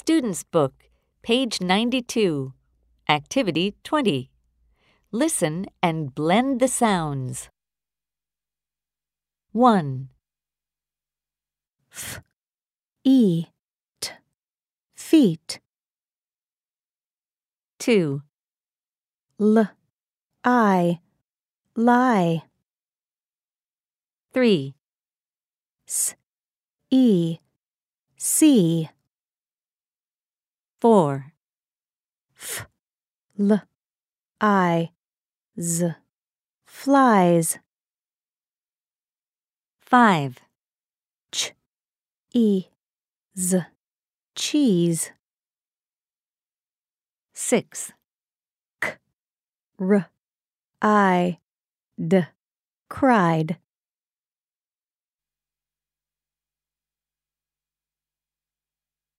Student's Book, page 92, Activity 20. Listen and blend the sounds. 1. F, E, T, feet. 2. L, I, lie. 3. S, E, see. 4. F, L, I, Z, flies. 5. Ch, E, Z, cheese. 6. R, I, D, cried.